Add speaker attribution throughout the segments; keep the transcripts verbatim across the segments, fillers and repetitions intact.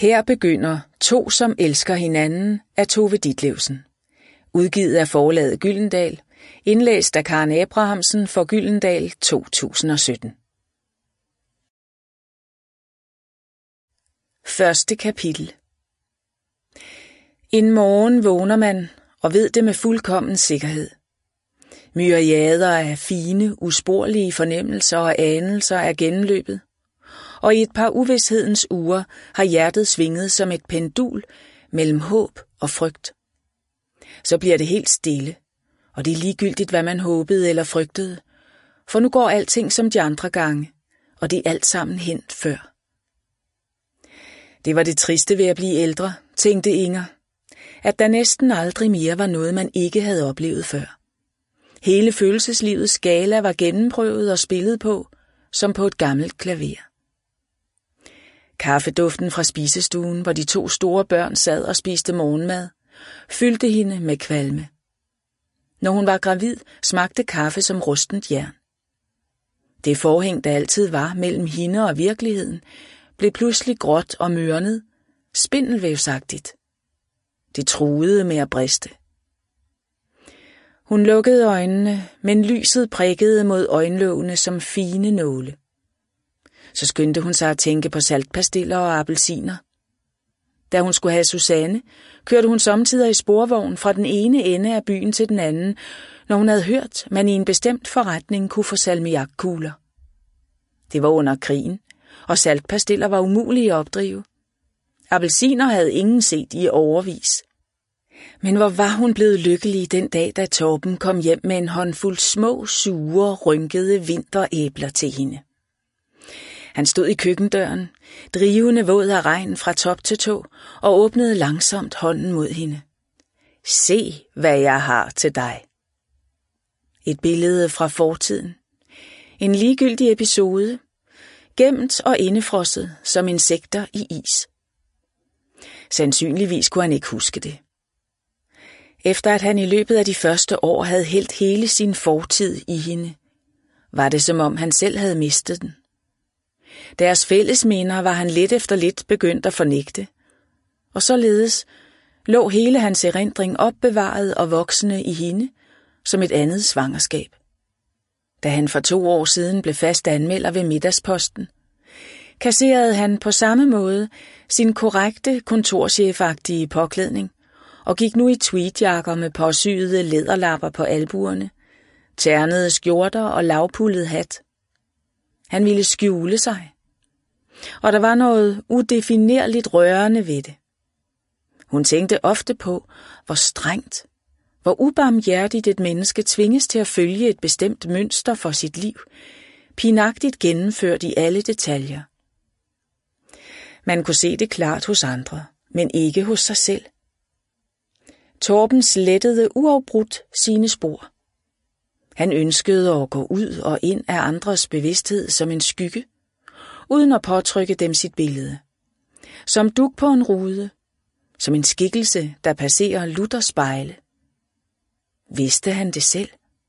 Speaker 1: Her begynder To, som elsker hinanden af Tove Ditlevsen. Udgivet af forlaget Gyldendal. Indlæst af Karen Abrahamsen for Gyldendal to tusind og sytten. Første kapitel. En morgen vågner man og ved det med fuldkommen sikkerhed. Myriader af fine, usporlige fornemmelser og anelser er gennemløbet, og i et par uvidshedens uger har hjertet svinget som et pendul mellem håb og frygt. Så bliver det helt stille, og det er ligegyldigt, hvad man håbede eller frygtede, for nu går alting som de andre gange, og det er alt sammen hent før. Det var det triste ved at blive ældre, tænkte Inger, at der næsten aldrig mere var noget, man ikke havde oplevet før. Hele følelseslivets skala var gennemprøvet og spillet på, som på et gammelt klaver. Kaffeduften fra spisestuen, hvor de to store børn sad og spiste morgenmad, fyldte hende med kvalme. Når hun var gravid, smagte kaffe som rustent jern. Det forhæng, der altid var mellem hende og virkeligheden, blev pludselig gråt og mørnet, spindelvævsagtigt. Det truede med at briste. Hun lukkede øjnene, men lyset prikkede mod øjenlågene som fine nåle. Så skyndte hun sig at tænke på saltpastiller og appelsiner. Da hun skulle have Susanne, kørte hun sommetider i sporvogn fra den ene ende af byen til den anden, når hun havde hørt, man i en bestemt forretning kunne få salmiakkugler. Det var under krigen, og saltpastiller var umulige at opdrive. Appelsiner havde ingen set i årevis. Men hvor var hun blevet lykkelig den dag, da Torben kom hjem med en håndfuld små, sure, rynkede vinteræbler til hende. Han stod i køkkendøren, drivende våd af regn fra top til tå, og åbnede langsomt hånden mod hende. Se, hvad jeg har til dig. Et billede fra fortiden. En ligegyldig episode, gemt og indefrosset som insekter i is. Sandsynligvis kunne han ikke huske det. Efter at han i løbet af de første år havde hældt hele sin fortid i hende, var det som om han selv havde mistet den. Deres fællesminder var han lidt efter lidt begyndt at fornægte, og således lå hele hans erindring opbevaret og voksende i hende som et andet svangerskab. Da han for to år siden blev fast anmelder ved Middagsposten, kasserede han på samme måde sin korrekte kontorchefagtige påklædning og gik nu i tweedjakker med påsyede læderlapper på albuerne, ternede skjorter og lavpullet hat. Han ville skjule sig, og der var noget udefinerligt rørende ved det. Hun tænkte ofte på, hvor strengt, hvor ubarmhjertigt et menneske tvinges til at følge et bestemt mønster for sit liv, pinagtigt gennemført i alle detaljer. Man kunne se det klart hos andre, men ikke hos sig selv. Torben slettede uafbrudt sine spor. Han ønskede at gå ud og ind af andres bevidsthed som en skygge, uden at påtrykke dem sit billede. Som dug på en rude, som en skikkelse, der passerer lutter spejle. Vidste han det selv?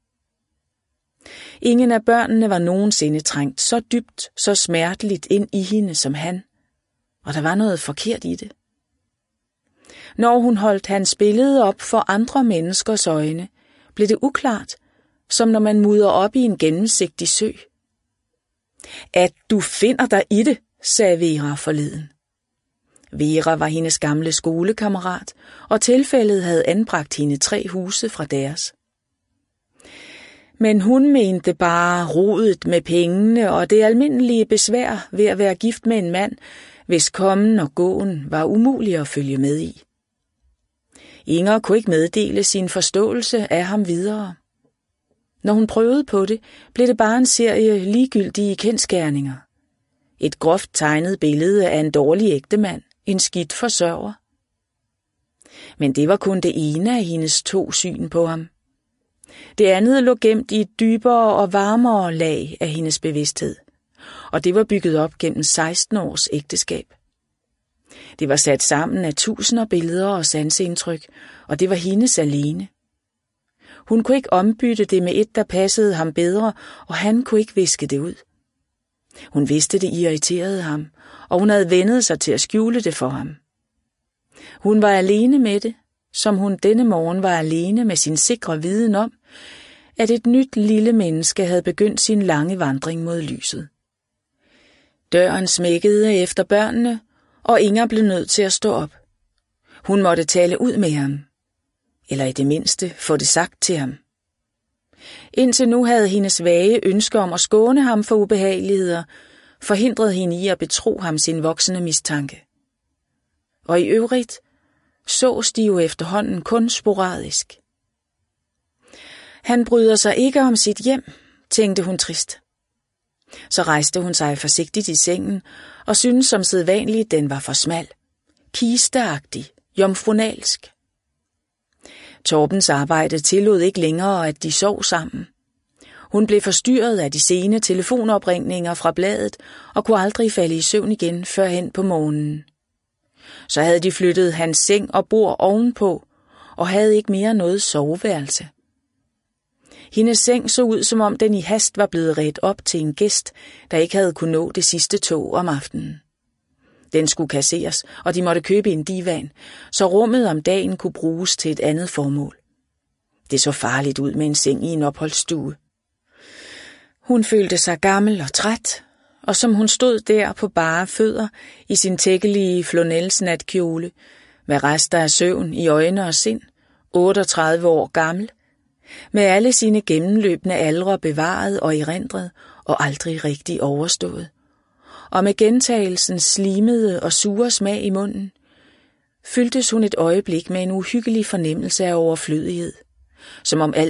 Speaker 1: Ingen af børnene var nogensinde trængt så dybt, så smerteligt ind i hende som han, og der var noget forkert i det. Når hun holdt hans billede op for andre menneskers øjne, blev det uklart, som når man mudrer op i en gennemsigtig sø. At du finder dig i det, sagde Vera forleden. Vera var hendes gamle skolekammerat, og tilfældet havde anbragt hende tre huse fra deres. Men hun mente bare rodet med pengene og det almindelige besvær ved at være gift med en mand, hvis kommen og gåen var umulig at følge med i. Inger kunne ikke meddele sin forståelse af ham videre. Når hun prøvede på det, blev det bare en serie ligegyldige kendsgerninger. Et groft tegnet billede af en dårlig ægtemand, en skidt forsørger. Men det var kun det ene af hendes to syn på ham. Det andet lå gemt i et dybere og varmere lag af hendes bevidsthed, og det var bygget op gennem seksten års ægteskab. Det var sat sammen af tusinder billeder og sanseindtryk, og det var hendes alene. Hun kunne ikke ombytte det med et, der passede ham bedre, og han kunne ikke viske det ud. Hun vidste, det irriterede ham, og hun havde vendet sig til at skjule det for ham. Hun var alene med det, som hun denne morgen var alene med sin sikre viden om, at et nyt lille menneske havde begyndt sin lange vandring mod lyset. Døren smækkede efter børnene, og Inger blev nødt til at stå op. Hun måtte tale ud med ham, eller i det mindste få det sagt til ham. Indtil nu havde hendes vage ønske om at skåne ham for ubehageligheder forhindret hende i at betro ham sin voksende mistanke. Og i øvrigt sås de jo efterhånden kun sporadisk. Han bryder sig ikke om sit hjem, tænkte hun trist. Så rejste hun sig forsigtigt i sengen og syntes som sædvanligt, den var for smal, kisteagtig, jomfrunalsk. Torbens arbejde tillod ikke længere, at de sov sammen. Hun blev forstyrret af de sene telefonopringninger fra bladet og kunne aldrig falde i søvn igen før hen på morgenen. Så havde de flyttet hans seng og bord ovenpå og havde ikke mere noget soveværelse. Hendes seng så ud, som om den i hast var blevet redt op til en gæst, der ikke havde kunnet nå det sidste tog om aftenen. Den skulle kasseres, og de måtte købe en divan, så rummet om dagen kunne bruges til et andet formål. Det så farligt ud med en seng i en opholdsstue. Hun følte sig gammel og træt, og som hun stod der på bare fødder i sin tækkelige flanelsnatkjole, med rester af søvn i øjne og sind, otteogtredive år gammel, med alle sine gennemløbende aldre bevaret og erindret og aldrig rigtig overstået, og med gentagelsen slimede og sure smag i munden, fyldtes hun et øjeblik med en uhyggelig fornemmelse af overflødighed, som om alt